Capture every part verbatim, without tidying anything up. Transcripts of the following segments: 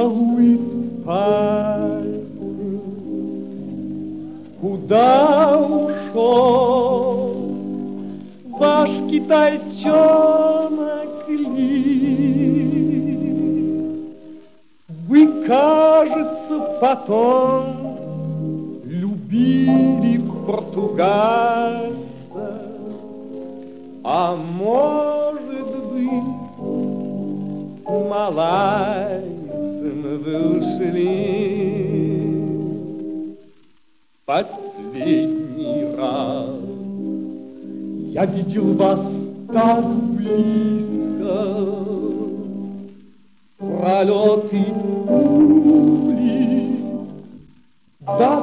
целует пальцы. Куда ушел ваш китайчонок Ли? Вы, кажется, потом любили португальца, а может быть, с малайцем вы ушли. Последний раз я видел вас так близко, пролеты пули вас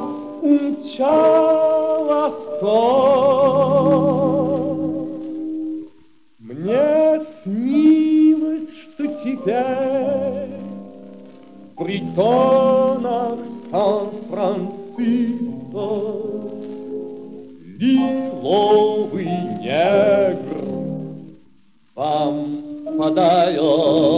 умчало то. Мне снилось, что теперь в притонах Сан-Франциско лиловый негр вам подает